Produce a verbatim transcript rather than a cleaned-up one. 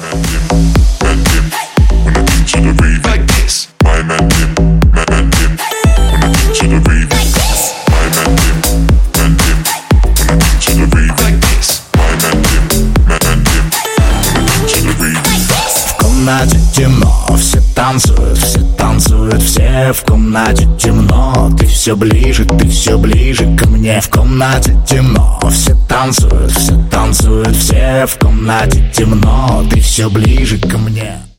В комнате темно, все танцуют, все танцуют, все в комнате темно. Ты все ближе, ты все ближе ко мне. В комнате темно, все танцуют, все танцуют, все в комнате темно. Ты все ближе ко мне.